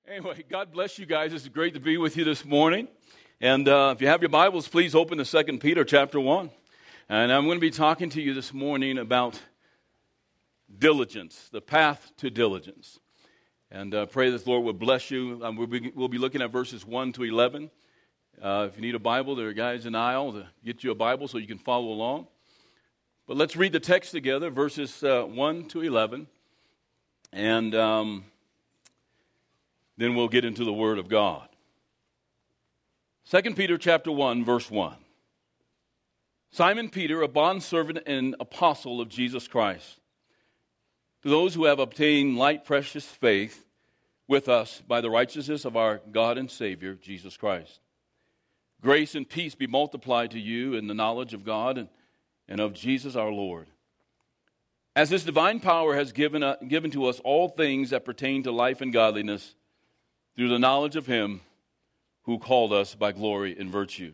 Anyway, God bless you guys. It's great to be with you this morning. And if you have your Bibles, please open to 2 Peter chapter 1. And I'm going to be talking to you this morning about diligence, the path to diligence. And pray that the Lord will bless you. We'll be looking at verses 1 to 11. If you need a Bible, there are guys in the aisle to get you a Bible so you can follow along. But let's read the text together, verses 1 to 11. And then we'll get into the Word of God. 2 Peter chapter 1, verse 1. Simon Peter, a bondservant and apostle of Jesus Christ, to those who have obtained like precious faith with us by the righteousness of our God and Savior, Jesus Christ. Grace and peace be multiplied to you in the knowledge of God and of Jesus our Lord. As this divine power has given to us all things that pertain to life and godliness, through the knowledge of Him who called us by glory and virtue,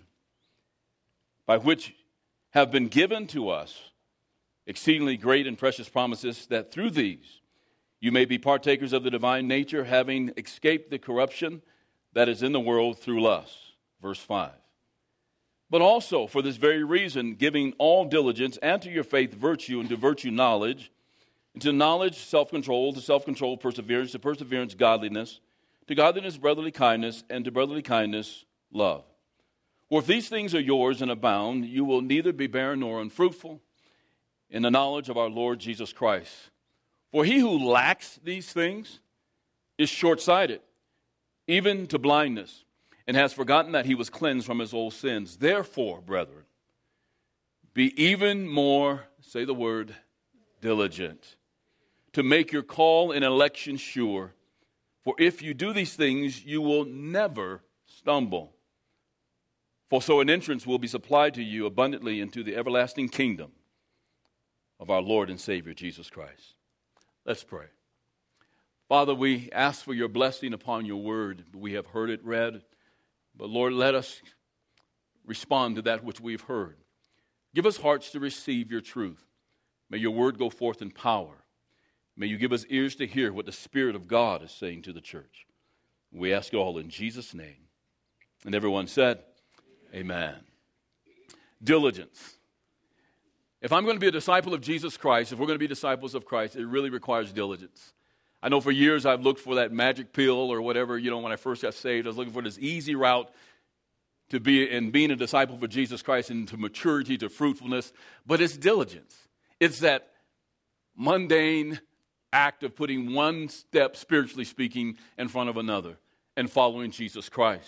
by which have been given to us exceedingly great and precious promises, that through these you may be partakers of the divine nature, having escaped the corruption that is in the world through lust. Verse 5. But also for this very reason, giving all diligence, and to your faith virtue, and to virtue knowledge, and to knowledge self-control, to self-control perseverance, to perseverance godliness, to godliness brotherly kindness, and to brotherly kindness love. For if these things are yours and abound, you will neither be barren nor unfruitful in the knowledge of our Lord Jesus Christ. For he who lacks these things is short-sighted, even to blindness, and has forgotten that he was cleansed from his old sins. Therefore, brethren, be even more, say the word, diligent, to make your call and election sure. For if you do these things, you will never stumble. For so an entrance will be supplied to you abundantly into the everlasting kingdom of our Lord and Savior, Jesus Christ. Let's pray. Father, we ask for your blessing upon your word. We have heard it read, but Lord, let us respond to that which we've heard. Give us hearts to receive your truth. May your word go forth in power. May you give us ears to hear what the Spirit of God is saying to the church. We ask it all in Jesus' name. And everyone said, Amen. Diligence. If I'm going to be a disciple of Jesus Christ, if we're going to be disciples of Christ, it really requires diligence. I know for years I've looked for that magic pill or whatever, when I first got saved, I was looking for this easy route to be in being a disciple for Jesus Christ and to maturity, to fruitfulness. But it's diligence. It's that mundane act of putting one step, spiritually speaking, in front of another and following Jesus Christ.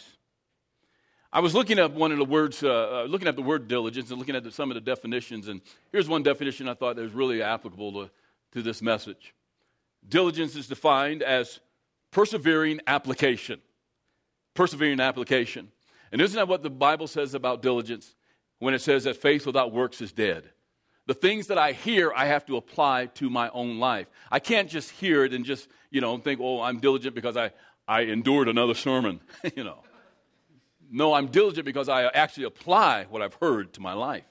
I was looking at one of the words, looking at the word diligence and looking at some of the definitions, and here's one definition I thought that was really applicable to this message. Diligence is defined as persevering application. Persevering application. And isn't that what the Bible says about diligence when it says that faith without works is dead? The things that I hear, I have to apply to my own life. I can't just hear it and just, think, I'm diligent because I endured another sermon, No, I'm diligent because I actually apply what I've heard to my life.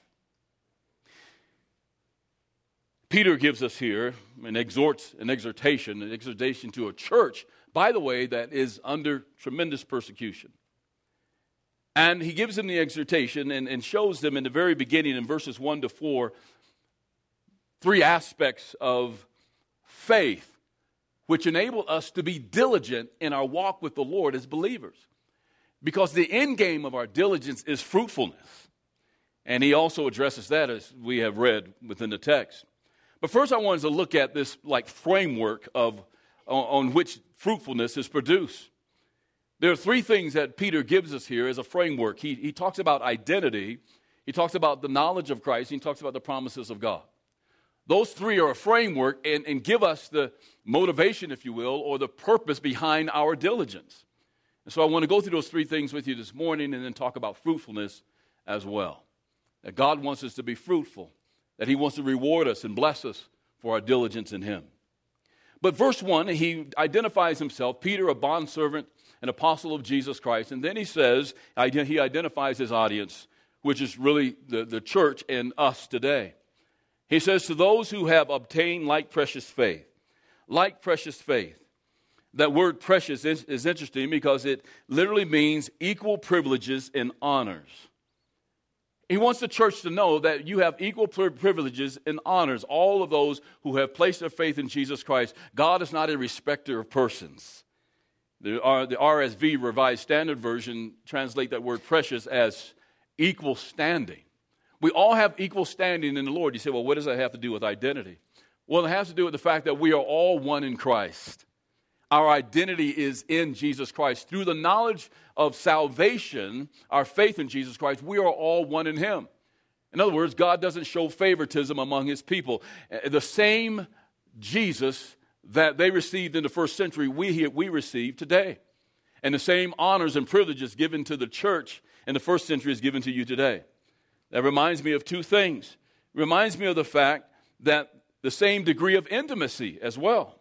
Peter gives us here an exhortation to a church, by the way, that is under tremendous persecution. And he gives them the exhortation and shows them in the very beginning in verses 1 to 4, three aspects of faith which enable us to be diligent in our walk with the Lord as believers. Because the end game of our diligence is fruitfulness. And he also addresses that as we have read within the text. But first I wanted to look at this framework on which fruitfulness is produced. There are three things that Peter gives us here as a framework. He talks about identity, he talks about the knowledge of Christ, and he talks about the promises of God. Those three are a framework and give us the motivation, if you will, or the purpose behind our diligence. And so I want to go through those three things with you this morning and then talk about fruitfulness as well. That God wants us to be fruitful, that he wants to reward us and bless us for our diligence in him. But verse 1, he identifies himself, Peter, a bondservant, an apostle of Jesus Christ. And then he says, he identifies his audience, which is really the church and us today. He says, to those who have obtained like precious faith. That word precious is interesting because it literally means equal privileges and honors. He wants the church to know that you have equal privileges and honors, all of those who have placed their faith in Jesus Christ. God is not a respecter of persons. The RSV, Revised Standard Version, translate that word precious as equal standing. We all have equal standing in the Lord. You say, well, what does that have to do with identity? Well, it has to do with the fact that we are all one in Christ. Our identity is in Jesus Christ. Through the knowledge of salvation, our faith in Jesus Christ, we are all one in Him. In other words, God doesn't show favoritism among His people. The same Jesus that they received in the first century, we receive today. And the same honors and privileges given to the church in the first century is given to you today. That reminds me of two things. It reminds me of the fact that the same degree of intimacy as well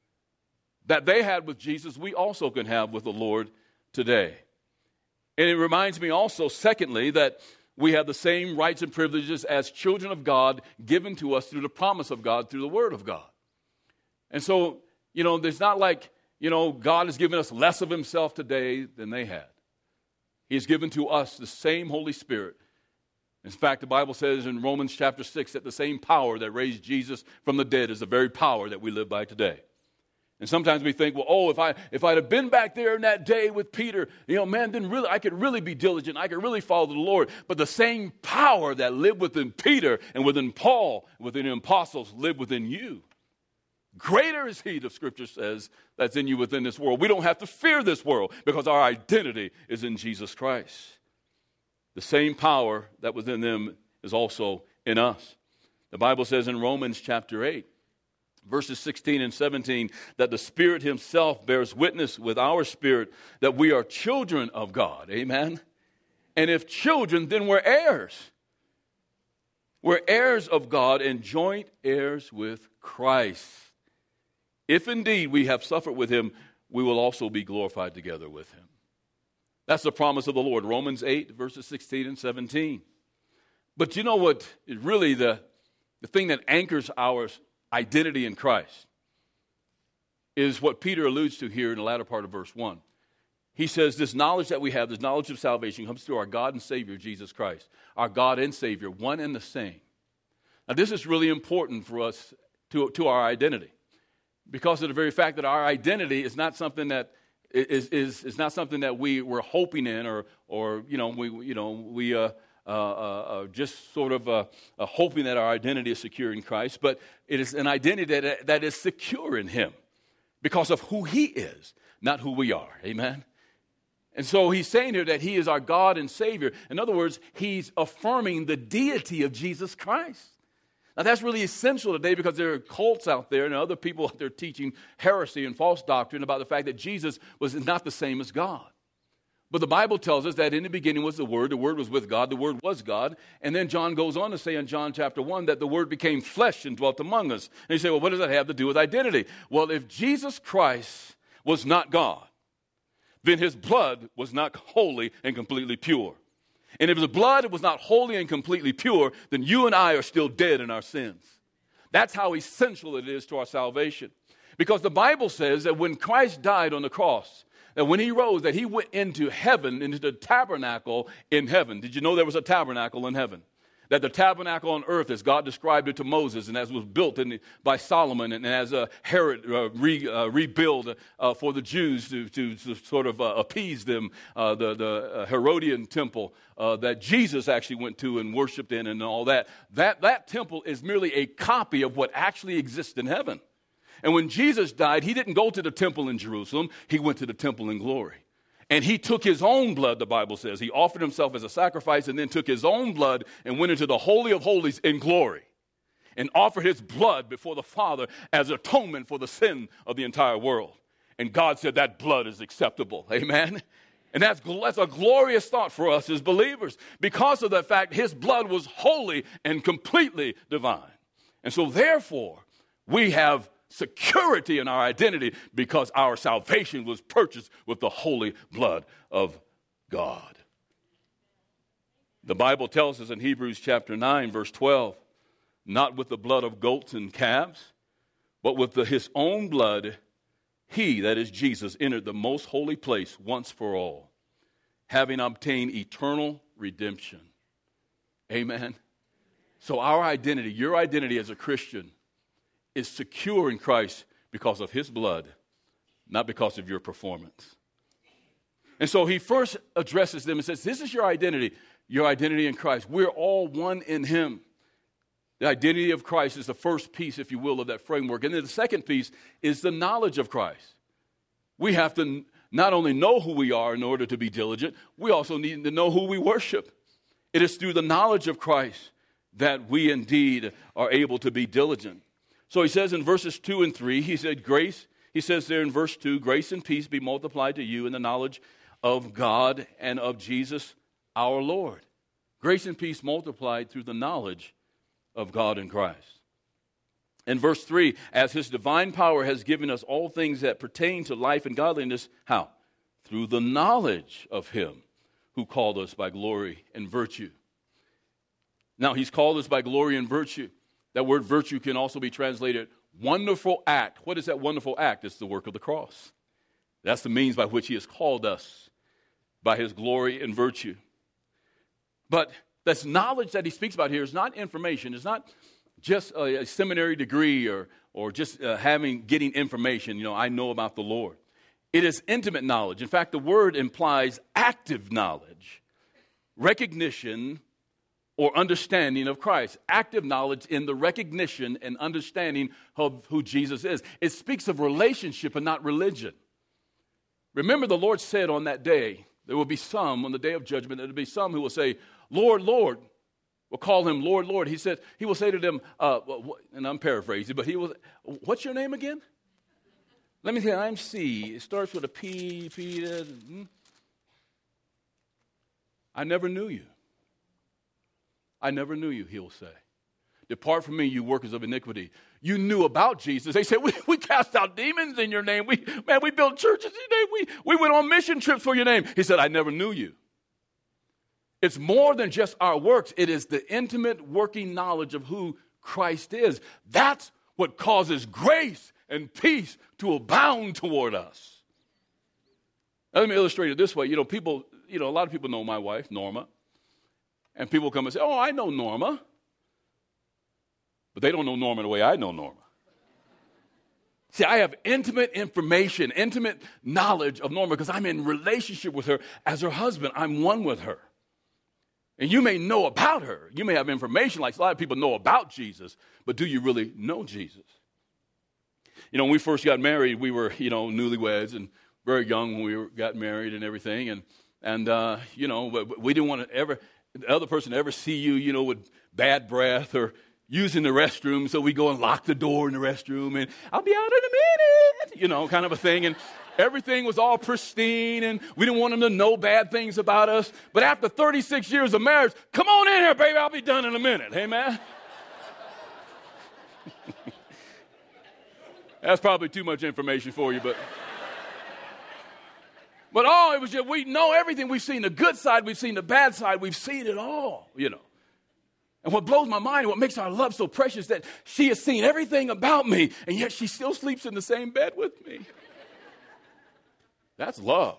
that they had with Jesus, we also can have with the Lord today. And it reminds me also, secondly, that we have the same rights and privileges as children of God given to us through the promise of God, through the Word of God. And so, there's not like, God has given us less of Himself today than they had. He has given to us the same Holy Spirit. In fact, the Bible says in Romans chapter 6 that the same power that raised Jesus from the dead is the very power that we live by today. And sometimes we think, well, if I'd have been back there in that day with Peter, I could really be diligent. I could really follow the Lord. But the same power that lived within Peter and within Paul, within the apostles, lived within you. Greater is He, the Scripture says, that's in you within this world. We don't have to fear this world because our identity is in Jesus Christ. The same power that was in them is also in us. The Bible says in Romans chapter 8, verses 16 and 17, that the Spirit Himself bears witness with our spirit that we are children of God. Amen? And if children, then we're heirs. We're heirs of God and joint heirs with Christ. If indeed we have suffered with Him, we will also be glorified together with Him. That's the promise of the Lord. Romans 8, verses 16 and 17. But you know what is really the thing that anchors our identity in Christ is what Peter alludes to here in the latter part of verse 1. He says this knowledge that we have, this knowledge of salvation comes through our God and Savior, Jesus Christ. Our God and Savior, one and the same. Now this is really important for us to our identity because of the very fact that our identity is not something that is not something that we were hoping in or just sort of hoping that our identity is secure in Christ, but it is an identity that is secure in Him because of who He is, not who we are. Amen? And so he's saying here that He is our God and Savior. In other words, he's affirming the deity of Jesus Christ. Now that's really essential today because there are cults out there and other people out there teaching heresy and false doctrine about the fact that Jesus was not the same as God. But the Bible tells us that in the beginning was the Word was with God, the Word was God. And then John goes on to say in John chapter 1 that the Word became flesh and dwelt among us. And you say, well, what does that have to do with identity? Well, if Jesus Christ was not God, then His blood was not holy and completely pure. And if His blood was not holy and completely pure, then you and I are still dead in our sins. That's how essential it is to our salvation. Because the Bible says that when Christ died on the cross, that when He rose, that He went into heaven, into the tabernacle in heaven. Did you know there was a tabernacle in heaven? That the tabernacle on earth, as God described it to Moses, and as was built by Solomon, and as Herod rebuilt for the Jews to sort of appease them, the Herodian temple that Jesus actually went to and worshiped in and all that. That temple is merely a copy of what actually exists in heaven. And when Jesus died, He didn't go to the temple in Jerusalem. He went to the temple in glory. And He took His own blood, the Bible says. He offered Himself as a sacrifice and then took His own blood and went into the Holy of Holies in glory and offered His blood before the Father as atonement for the sin of the entire world. And God said that blood is acceptable. Amen? And that's a glorious thought for us as believers because of the fact His blood was holy and completely divine. And so therefore, we have security in our identity because our salvation was purchased with the holy blood of God. The Bible tells us in Hebrews chapter 9, verse 12, not with the blood of goats and calves, but with His own blood, he, that is Jesus, entered the most holy place once for all, having obtained eternal redemption. Amen. So our identity, your identity as a Christian, is secure in Christ because of his blood, not because of your performance. And so he first addresses them and says, this is your identity in Christ. We're all one in him. The identity of Christ is the first piece, if you will, of that framework. And then the second piece is the knowledge of Christ. We have to not only know who we are in order to be diligent, we also need to know who we worship. It is through the knowledge of Christ that we indeed are able to be diligent. So he says in verses 2 and 3, he says there in verse 2, grace and peace be multiplied to you in the knowledge of God and of Jesus our Lord. Grace and peace multiplied through the knowledge of God in Christ. In verse 3, as his divine power has given us all things that pertain to life and godliness, how? Through the knowledge of him who called us by glory and virtue. Now, he's called us by glory and virtue. That word virtue can also be translated wonderful act. What is that wonderful act? It's the work of the cross. That's the means by which he has called us by his glory and virtue. But this knowledge that he speaks about here is not information. It's not just a seminary degree or just getting information. You know, I know about the Lord. It is intimate knowledge. In fact, the word implies active knowledge, recognition, or understanding of Christ. Active knowledge in the recognition and understanding of who Jesus is. It speaks of relationship and not religion. Remember, the Lord said on that day, there will be some, on the day of judgment, there will be some who will say, Lord, Lord. We'll call him Lord, Lord. He said, he will say to them, and I'm paraphrasing, but he will, what's your name again? Let me say, I'm C. It starts with a P. I never knew you. I never knew you, he will say. Depart from me, you workers of iniquity. You knew about Jesus. They said, we cast out demons in your name. We built churches in your name. We went on mission trips for your name. He said, I never knew you. It's more than just our works. It is the intimate working knowledge of who Christ is. That's what causes grace and peace to abound toward us. Now, let me illustrate it this way. A lot of people know my wife, Norma. And people come and say, oh, I know Norma. But they don't know Norma the way I know Norma. See, I have intimate information, intimate knowledge of Norma because I'm in relationship with her as her husband. I'm one with her. And you may know about her. You may have information like a lot of people know about Jesus, but do you really know Jesus? When we first got married, we were, newlyweds and very young when we got married and everything. And we didn't want the other person to ever see you, with bad breath or using the restroom. So we go and lock the door in the restroom and I'll be out in a minute, kind of a thing. And everything was all pristine and we didn't want them to know bad things about us. But after 36 years of marriage, come on in here, baby. I'll be done in a minute. Hey, man. That's probably too much information for you, but it was just, we know everything. We've seen the good side. We've seen the bad side. We've seen it all, And what blows my mind, what makes our love so precious, that she has seen everything about me, and yet she still sleeps in the same bed with me. That's love.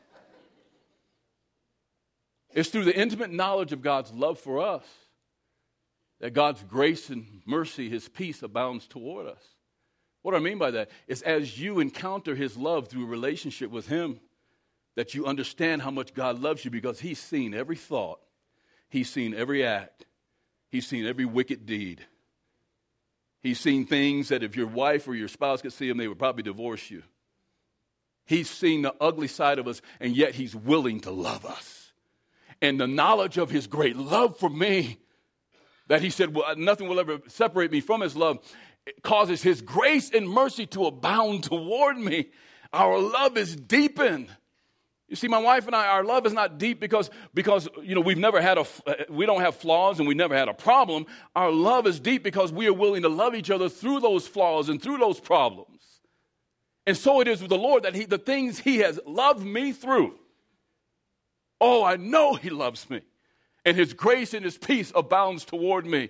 It's through the intimate knowledge of God's love for us that God's grace and mercy, his peace abounds toward us. What I mean by that is as you encounter his love through a relationship with him, that you understand how much God loves you because he's seen every thought. He's seen every act. He's seen every wicked deed. He's seen things that if your wife or your spouse could see them, they would probably divorce you. He's seen the ugly side of us, and yet he's willing to love us. And the knowledge of his great love for me, that he said, well, nothing will ever separate me from his love, it causes his grace and mercy to abound toward me. Our love is deepened. You see, my wife and I, our love is not deep because we've never had we don't have flaws and we never had a problem. Our love is deep because we are willing to love each other through those flaws and through those problems. And so it is with the Lord that the things he has loved me through. Oh, I know he loves me. And his grace and his peace abounds toward me.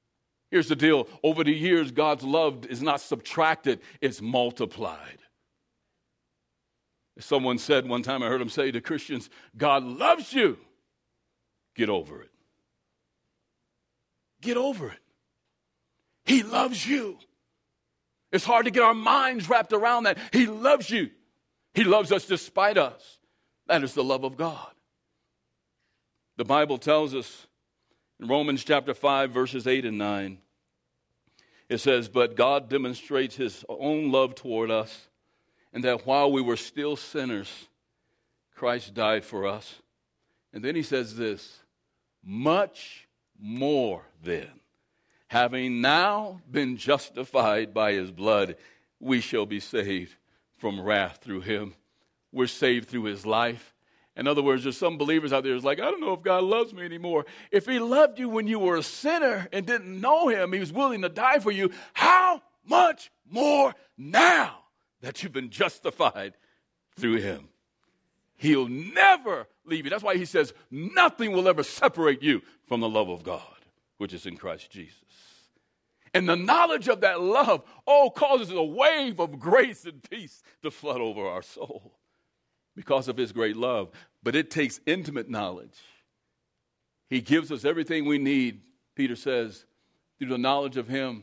Here's the deal. Over the years, God's love is not subtracted, it's multiplied. Someone said one time, I heard him say to Christians, God loves you. Get over it. Get over it. He loves you. It's hard to get our minds wrapped around that. He loves you. He loves us despite us. That is the love of God. The Bible tells us in Romans chapter 5, verses 8 and 9, it says, but God demonstrates his own love toward us, and that while we were still sinners, Christ died for us. And then he says this, much more then, having now been justified by his blood, we shall be saved from wrath through him. We're saved through his life. In other words, there's some believers out there who's like, I don't know if God loves me anymore. If he loved you when you were a sinner and didn't know him, he was willing to die for you, how much more now that you've been justified through him? He'll never leave you. That's why he says nothing will ever separate you from the love of God, which is in Christ Jesus. And the knowledge of that love, causes a wave of grace and peace to flood over our soul because of his great love. But it takes intimate knowledge. He gives us everything we need, Peter says, through the knowledge of him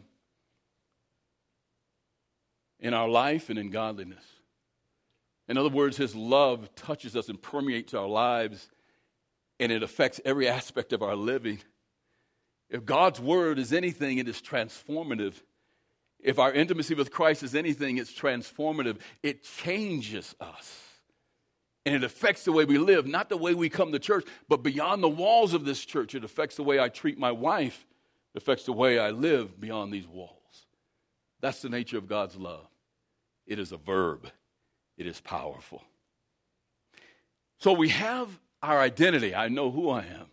in our life and in godliness. In other words, his love touches us and permeates our lives, and it affects every aspect of our living. If God's word is anything, it is transformative. If our intimacy with Christ is anything, it's transformative. It changes us. And it affects the way we live, not the way we come to church, but beyond the walls of this church. It affects the way I treat my wife. It affects the way I live beyond these walls. That's the nature of God's love. It is a verb. It is powerful. So we have our identity. I know who I am.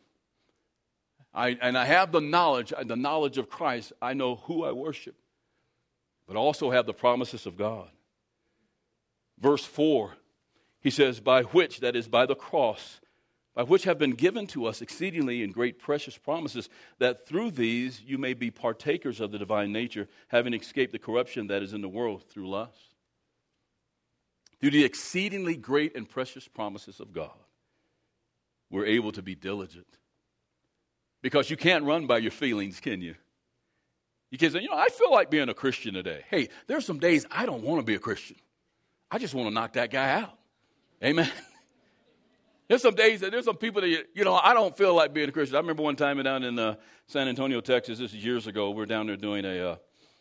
I have the knowledge of Christ. I know who I worship. But I also have the promises of God. Verse 4, he says, by which, that is by the cross, by which have been given to us exceedingly and great precious promises, that through these you may be partakers of the divine nature, having escaped the corruption that is in the world through lust. Through the exceedingly great and precious promises of God, we're able to be diligent. Because you can't run by your feelings, can you? You can't say, I feel like being a Christian today. Hey, there's some days I don't want to be a Christian. I just want to knock that guy out. Amen. There's some days that there's some people that, I don't feel like being a Christian. I remember one time down in San Antonio, Texas, this is years ago, we're down there doing a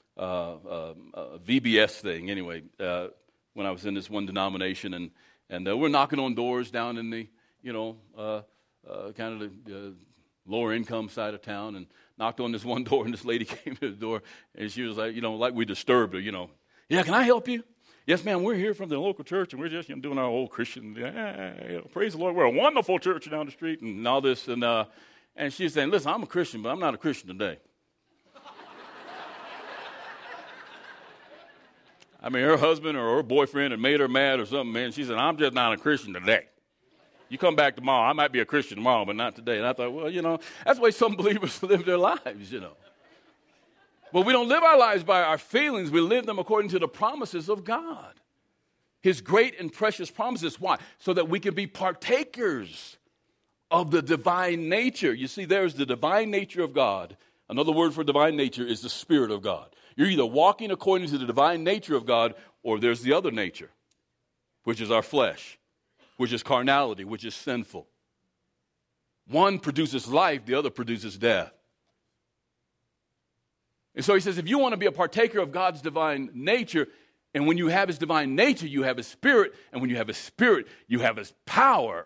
VBS thing anyway, when I was in this one denomination, and we're knocking on doors down in the, kind of the lower income side of town, and knocked on this one door, and this lady came to the door, and she was like, like we disturbed her, yeah, can I help you? Yes, ma'am, we're here from the local church, and we're just doing our old Christian, praise the Lord, we're a wonderful church down the street, and all this, and she's saying, listen, I'm a Christian, but I'm not a Christian today. I mean, her husband or her boyfriend had made her mad or something, man. She said, I'm just not a Christian today. You come back tomorrow, I might be a Christian tomorrow, but not today. And I thought, well, that's the way some believers live their lives, But we don't live our lives by our feelings. We live them according to the promises of God. His great and precious promises. Why? So that we can be partakers of the divine nature. You see, there's the divine nature of God. Another word for divine nature is the Spirit of God. You're either walking according to the divine nature of God, or there's the other nature, which is our flesh, which is carnality, which is sinful. One produces life, the other produces death. And so he says, if you want to be a partaker of God's divine nature, and when you have his divine nature, you have his Spirit, and when you have his Spirit, you have his power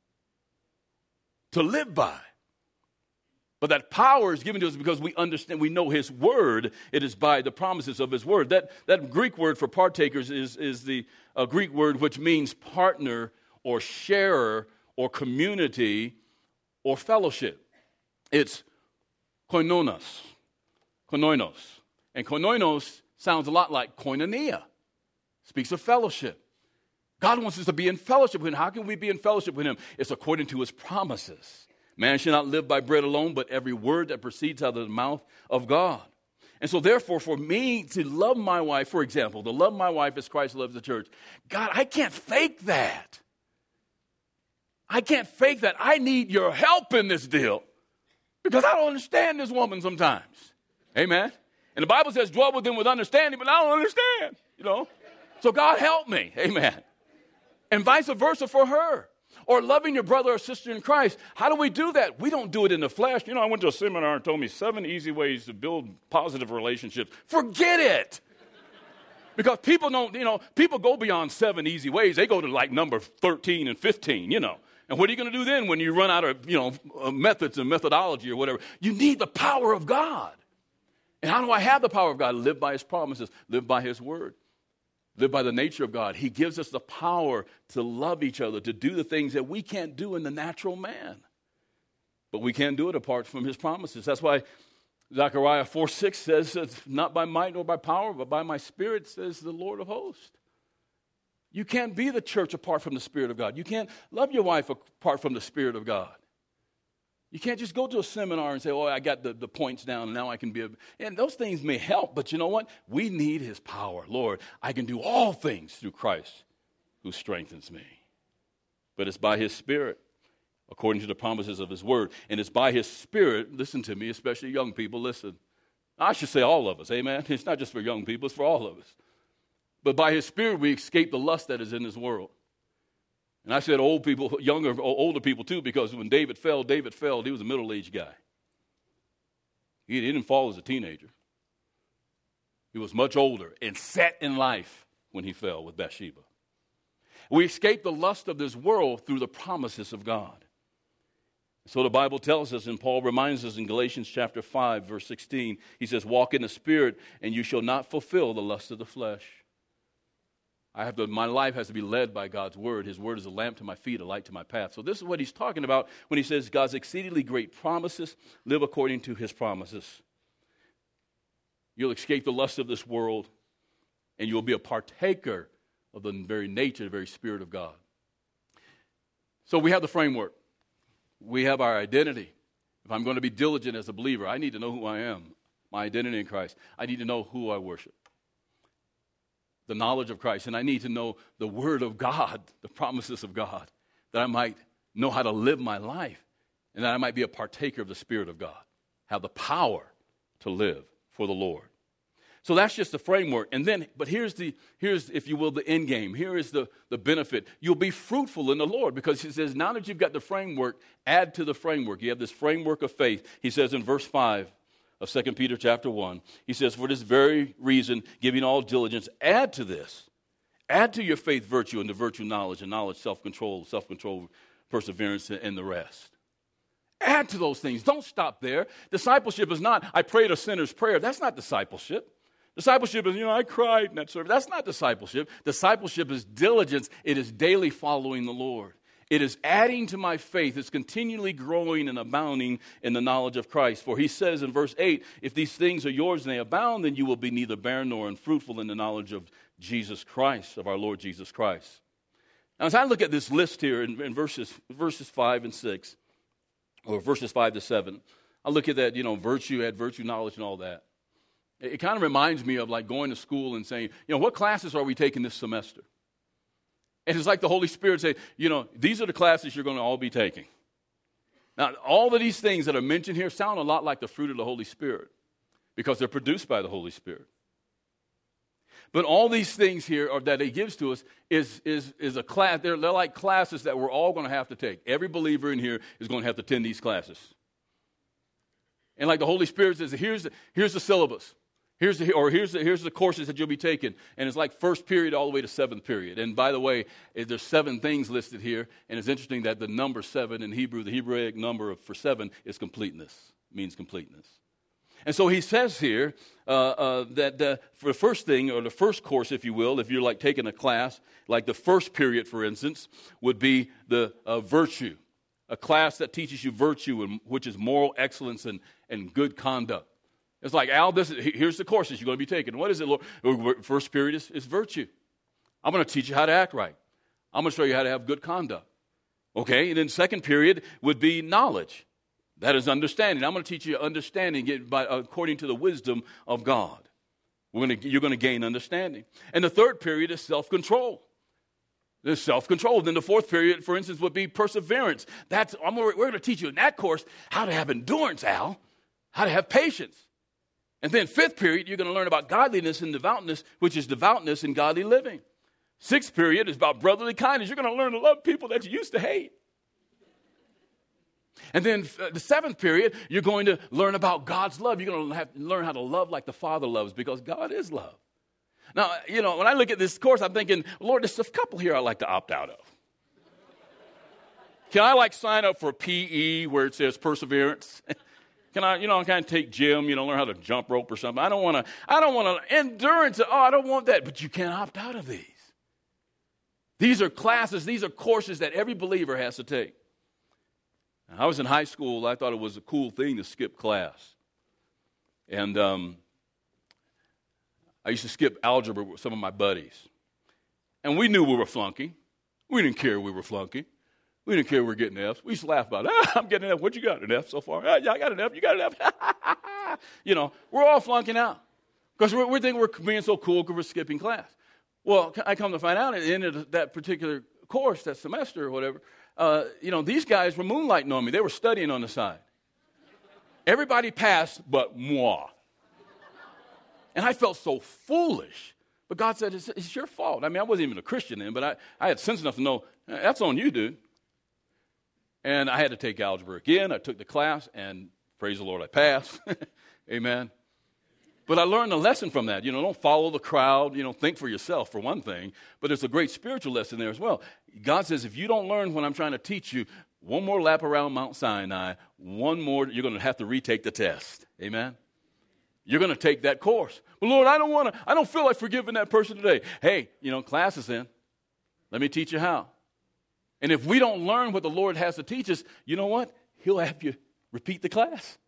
to live by. But that power is given to us because we understand, we know his word. It is by the promises of his word. That Greek word for partakers is the Greek word which means partner or sharer or community or fellowship. It's koinonos. Koinonos. And koinonos sounds a lot like koinonia. Speaks of fellowship. God wants us to be in fellowship with him. How can we be in fellowship with him? It's according to his promises. Man shall not live by bread alone, but every word that proceeds out of the mouth of God. And so therefore, for me to love my wife, for example, to love my wife as Christ loves the church, God, I can't fake that. I can't fake that. I need your help in this deal because I don't understand this woman sometimes. Amen. And the Bible says, dwell with them with understanding, but I don't understand, So God help me. Amen. And vice versa for her. Or loving your brother or sister in Christ. How do we do that? We don't do it in the flesh. I went to a seminar and told me 7 easy ways to build positive relationships. Forget it. Because people don't, people go beyond 7 easy ways. They go to like number 13 and 15, And what are you going to do then when you run out of, methods and methodology or whatever? You need the power of God. And how do I have the power of God? Live by his promises. Live by his word. Live by the nature of God. He gives us the power to love each other, to do the things that we can't do in the natural man. But we can't do it apart from his promises. That's why Zechariah 4:6 says, it's not by might nor by power, but by my spirit, says the Lord of hosts. You can't be the church apart from the Spirit of God. You can't love your wife apart from the Spirit of God. You can't just go to a seminar and say, oh, I got the points down and now I can be and those things may help, but you know what? We need his power. Lord, I can do all things through Christ who strengthens me. But it's by his Spirit, according to the promises of his word. And it's by his Spirit, listen to me, especially young people, listen. I should say all of us, amen? It's not just for young people, it's for all of us. But by his Spirit, we escape the lust that is in this world. And I said old people, older people too, because when David fell, he was a middle-aged guy. He didn't fall as a teenager. He was much older and set in life when he fell with Bathsheba. We escape the lust of this world through the promises of God. So the Bible tells us, and Paul reminds us in Galatians chapter 5, verse 16, he says, walk in the Spirit, and you shall not fulfill the lust of the flesh. My life has to be led by God's word. His word is a lamp to my feet, a light to my path. So this is what he's talking about when he says God's exceedingly great promises, live according to his promises. You'll escape the lust of this world, and you'll be a partaker of the very nature, the very Spirit of God. So we have the framework. We have our identity. If I'm going to be diligent as a believer, I need to know who I am, my identity in Christ. I need to know who I worship. The knowledge of Christ, and I need to know the word of God, the promises of God, that I might know how to live my life, and that I might be a partaker of the Spirit of God, have the power to live for the Lord. So that's just the framework. And then, but here's, if you will, the end game. Here is the benefit. You'll be fruitful in the Lord, because he says, now that you've got the framework, add to the framework. You have this framework of faith. He says in verse 5, of 2 Peter chapter 1, he says, for this very reason, giving all diligence, add to this. Add to your faith virtue, and to virtue knowledge, and knowledge self-control, perseverance, and the rest. Add to those things. Don't stop there. Discipleship is not, I prayed a sinner's prayer. That's not discipleship. Discipleship is, I cried in that service. That's not discipleship. Discipleship is diligence. It is daily following the Lord. It is adding to my faith. It's continually growing and abounding in the knowledge of Christ. For he says in verse 8, if these things are yours and they abound, then you will be neither barren nor unfruitful in the knowledge of Jesus Christ, of our Lord Jesus Christ. Now, as I look at this list here in verses 5 and 6, or verses 5 to 7, I look at that, virtue, add virtue, knowledge, and all that. It kind of reminds me of like going to school and saying, what classes are we taking this semester? And it's like the Holy Spirit say, these are the classes you're going to all be taking. Now, all of these things that are mentioned here sound a lot like the fruit of the Holy Spirit because they're produced by the Holy Spirit. But all these things here that he gives to us is a class. They're like classes that we're all going to have to take. Every believer in here is going to have to attend these classes. And like the Holy Spirit says, here's the syllabus. Here's the courses that you'll be taking. And it's like first period all the way to seventh period. And by the way, there's 7 things listed here. And it's interesting that the number 7 in Hebrew, the Hebraic number for 7 is completeness, means completeness. And so he says here that for the first thing, or the first course, if you will, if you're like taking a class, like the first period, for instance, would be the virtue. A class that teaches you virtue, which is moral excellence and good conduct. It's like, Al, here's the courses you're going to be taking. What is it, Lord? First period is virtue. I'm going to teach you how to act right. I'm going to show you how to have good conduct. Okay, and then second period would be knowledge. That is understanding. I'm going to teach you understanding according to the wisdom of God. You're going to gain understanding. And the third period is self-control. There's self-control. Then the fourth period, for instance, would be perseverance. We're going to teach you in that course how to have endurance, Al, how to have patience. And then fifth period, you're going to learn about godliness and devoutness, which is devoutness and godly living. Sixth period is about brotherly kindness. You're going to learn to love people that you used to hate. And then the seventh period, you're going to learn about God's love. You're going to have to learn how to love like the Father loves, because God is love. Now, when I look at this course, I'm thinking, Lord, there's a couple here I'd like to opt out of. Can I sign up for PE where it says perseverance? Can I, kind of take gym, learn how to jump rope or something? I don't want to endurance. Oh, I don't want that. But you can't opt out of these. These are classes, these are courses that every believer has to take. I was in high school. I thought it was a cool thing to skip class. And I used to skip algebra with some of my buddies. And we knew we were flunking. We didn't care we were flunking. We didn't care we were getting Fs. We used to laugh about it. I'm getting an F. What you got, an F so far? Yeah, I got an F. You got an F. We're all flunking out. Because we think we're being so cool because we're skipping class. Well, I come to find out at the end of that particular course, that semester or whatever, these guys were moonlighting on me. They were studying on the side. Everybody passed but moi. And I felt so foolish. But God said, it's your fault. I mean, I wasn't even a Christian then, but I had sense enough to know, that's on you, dude. And I had to take algebra again. I took the class, and praise the Lord, I passed. Amen. But I learned a lesson from that. Don't follow the crowd. Think for yourself, for one thing. But there's a great spiritual lesson there as well. God says, if you don't learn what I'm trying to teach you, one more lap around Mount Sinai, one more, you're going to have to retake the test. Amen? You're going to take that course. But Lord, I don't feel like forgiving that person today. Hey, class is in. Let me teach you how. And if we don't learn what the Lord has to teach us, you know what? He'll have you repeat the class.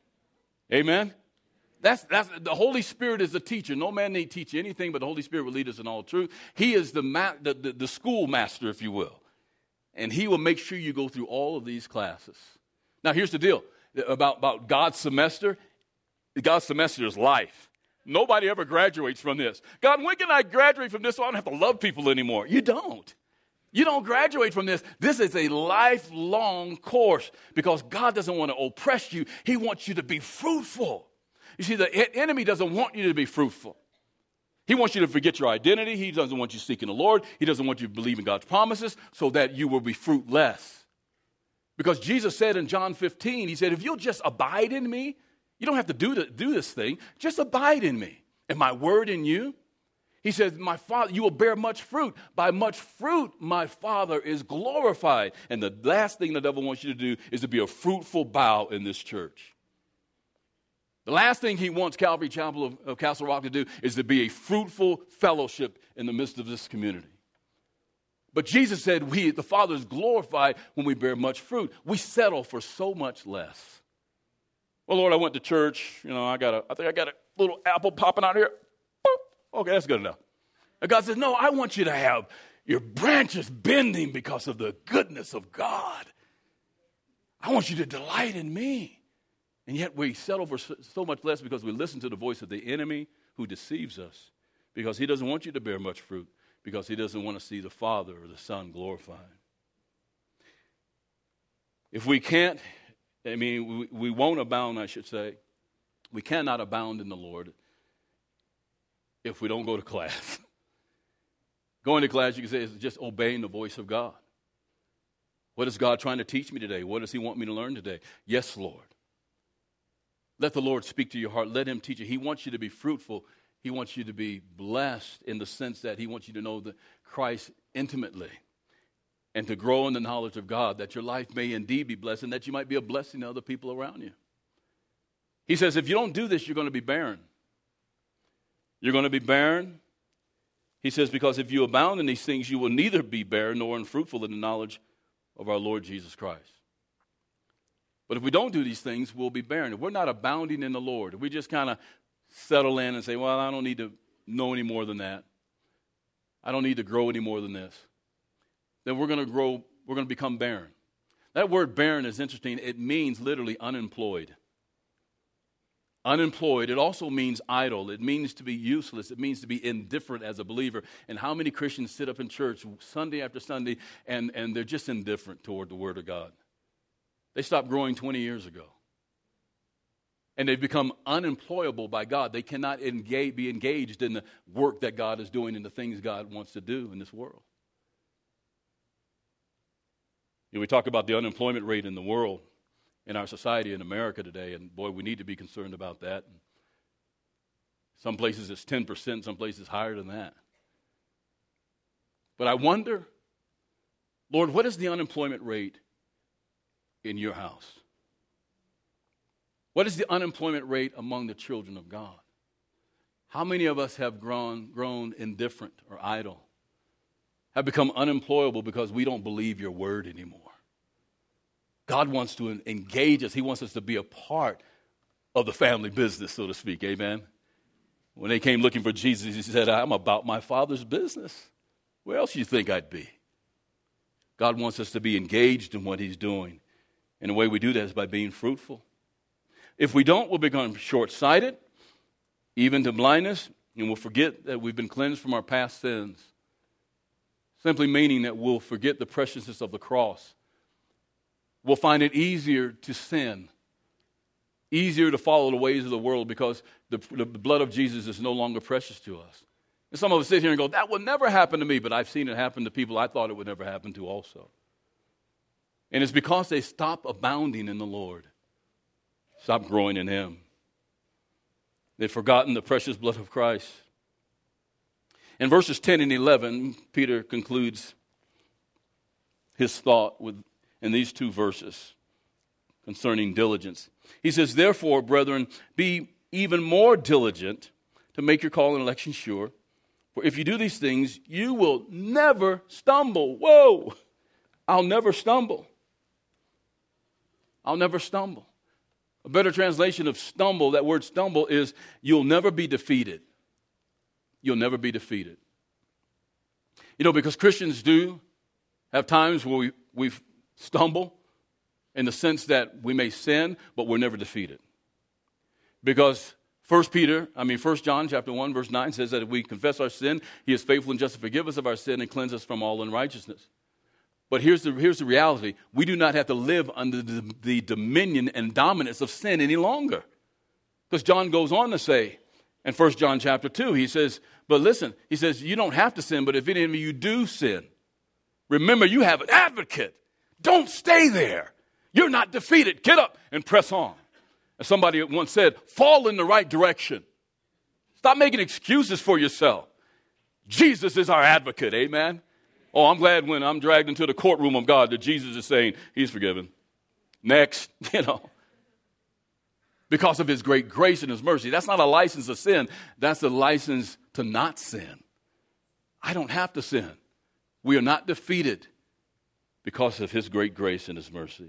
Amen? That's the Holy Spirit is the teacher. No man need teach you anything, but the Holy Spirit will lead us in all truth. He is the school master, if you will. And he will make sure you go through all of these classes. Now, here's the deal about God's semester. God's semester is life. Nobody ever graduates from this. God, when can I graduate from this so I don't have to love people anymore? You don't. You don't graduate from this. This is a lifelong course because God doesn't want to oppress you. He wants you to be fruitful. You see, the enemy doesn't want you to be fruitful. He wants you to forget your identity. He doesn't want you seeking the Lord. He doesn't want you to believe in God's promises so that you will be fruitless. Because Jesus said in John 15, he said, if you'll just abide in me, you don't have to do this thing. Just abide in me. And my word in you. He says, my Father, you will bear much fruit. By much fruit, my Father is glorified. And the last thing the devil wants you to do is to be a fruitful bough in this church. The last thing he wants Calvary Chapel of Castle Rock to do is to be a fruitful fellowship in the midst of this community. But Jesus said, the Father is glorified when we bear much fruit. We settle for so much less. Well, Lord, I went to church. I think I got a little apple popping out here. Boop. Okay, that's good enough. And God says, no, I want you to have your branches bending because of the goodness of God. I want you to delight in me. And yet we settle for so much less because we listen to the voice of the enemy who deceives us. Because he doesn't want you to bear much fruit. Because he doesn't want to see the Father or the Son glorified. If we can't, we won't abound, I should say. We cannot abound in the Lord if we don't go to class. Going to class, you can say, is just obeying the voice of God. What is God trying to teach me today? What does he want me to learn today? Yes, Lord. Let the Lord speak to your heart. Let him teach you. He wants you to be fruitful. He wants you to be blessed in the sense that he wants you to know Christ intimately and to grow in the knowledge of God, that your life may indeed be blessed and that you might be a blessing to other people around you. He says, if you don't do this, you're going to be barren. You're going to be barren. He says, because if you abound in these things, you will neither be barren nor unfruitful in the knowledge of our Lord Jesus Christ. But if we don't do these things, we'll be barren. If we're not abounding in the Lord, if we just kind of settle in and say, well, I don't need to know any more than that. I don't need to grow any more than this. Then we're going to become barren. That word barren is interesting. It means literally unemployed. Unemployed. It also means idle. It means to be useless. It means to be indifferent as a believer. And how many Christians sit up in church Sunday after Sunday and they're just indifferent toward the Word of God? They stopped growing 20 years ago. And they've become unemployable by God. They cannot be engaged in the work that God is doing and the things God wants to do in this world. You know, we talk about the unemployment rate in the world, in our society in America today, and boy, we need to be concerned about that. Some places it's 10%, some places higher than that. But I wonder, Lord, what is the unemployment rate in your house? What is the unemployment rate among the children of God? How many of us have grown indifferent or idle, have become unemployable because we don't believe your word anymore? God wants to engage us. He wants us to be a part of the family business, so to speak. Amen? When they came looking for Jesus, he said, I'm about my Father's business. Where else do you think I'd be? God wants us to be engaged in what he's doing. And the way we do that is by being fruitful. If we don't, we'll become short-sighted, even to blindness, and we'll forget that we've been cleansed from our past sins. Simply meaning that we'll forget the preciousness of the cross. We'll find it easier to sin, easier to follow the ways of the world because the blood of Jesus is no longer precious to us. And some of us sit here and go, that would never happen to me, but I've seen it happen to people I thought it would never happen to also. And it's because they stop abounding in the Lord, stop growing in him. They've forgotten the precious blood of Christ. In verses 10 and 11, Peter concludes his thought in these two verses concerning diligence. He says, therefore, brethren, be even more diligent to make your call and election sure. For if you do these things, you will never stumble. Whoa! I'll never stumble. I'll never stumble. A better translation of stumble, that word stumble, is you'll never be defeated. You'll never be defeated. You know, because Christians do have times where we stumble in the sense that we may sin, but we're never defeated. Because 1 John chapter 1, verse 9 says that if we confess our sin, he is faithful and just to forgive us of our sin and cleanse us from all unrighteousness. But here's the reality. We do not have to live under the dominion and dominance of sin any longer. Because John goes on to say in 1 John chapter 2, he says, but listen, he says, you don't have to sin, but if any of you do sin, remember you have an advocate. Don't stay there. You're not defeated. Get up and press on. As somebody once said, fall in the right direction. Stop making excuses for yourself. Jesus is our advocate. Amen. Oh, I'm glad when I'm dragged into the courtroom of God that Jesus is saying he's forgiven. Next, because of his great grace and his mercy. That's not a license to sin. That's a license to not sin. I don't have to sin. We are not defeated because of his great grace and his mercy.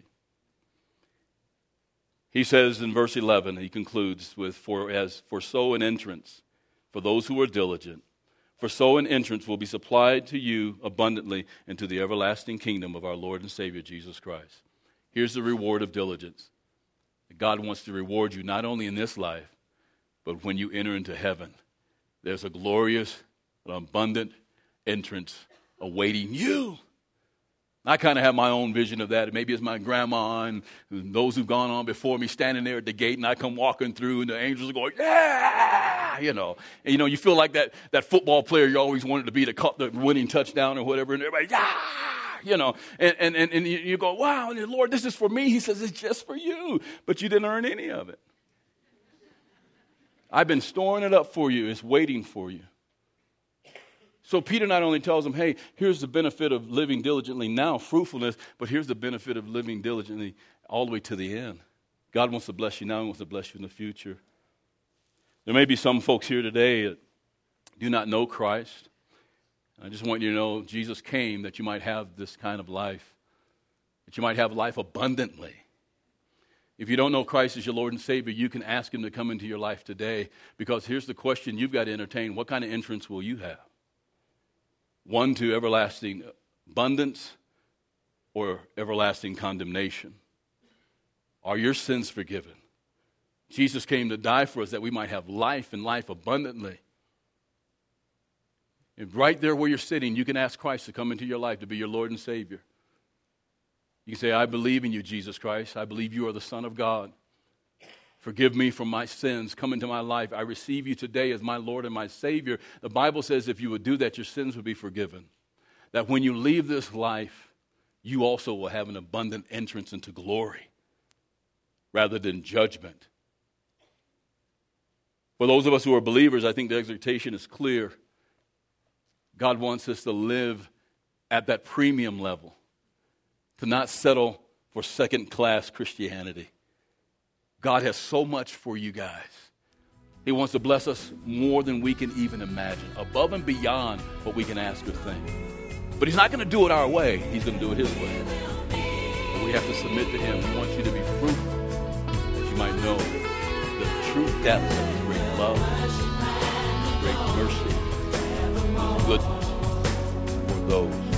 He says in verse 11, he concludes with, for so an entrance, for those who are diligent, for so an entrance will be supplied to you abundantly into the everlasting kingdom of our Lord and Savior Jesus Christ. Here's the reward of diligence. God wants to reward you not only in this life, but when you enter into heaven. There's a glorious, abundant entrance awaiting you. I kind of have my own vision of that. Maybe it's my grandma and those who've gone on before me standing there at the gate, and I come walking through, and the angels are going, yeah, And, you feel like that football player you always wanted to be to cut the winning touchdown or whatever, and everybody, yeah, and you go, wow, and Lord, this is for me. He says, it's just for you, but you didn't earn any of it. I've been storing it up for you. It's waiting for you. So Peter not only tells them, hey, here's the benefit of living diligently now, fruitfulness, but here's the benefit of living diligently all the way to the end. God wants to bless you now and wants to bless you in the future. There may be some folks here today that do not know Christ. I just want you to know Jesus came that you might have this kind of life, that you might have life abundantly. If you don't know Christ as your Lord and Savior, you can ask him to come into your life today, because here's the question you've got to entertain. What kind of entrance will you have? One to everlasting abundance, or everlasting condemnation? Are your sins forgiven? Jesus came to die for us that we might have life and life abundantly. And right there where you're sitting, you can ask Christ to come into your life to be your Lord and Savior. You can say, I believe in you, Jesus Christ. I believe you are the Son of God. Forgive me from my sins. Come into my life. I receive you today as my Lord and my Savior. The Bible says if you would do that, your sins would be forgiven. That when you leave this life, you also will have an abundant entrance into glory rather than judgment. For those of us who are believers, I think the exhortation is clear. God wants us to live at that premium level, to not settle for second-class Christianity. God has so much for you guys. He wants to bless us more than we can even imagine, above and beyond what we can ask or think. But he's not going to do it our way. He's going to do it his way. And we have to submit to him. He wants you to be fruitful, that you might know the true depths of his great love, his great mercy, goodness for those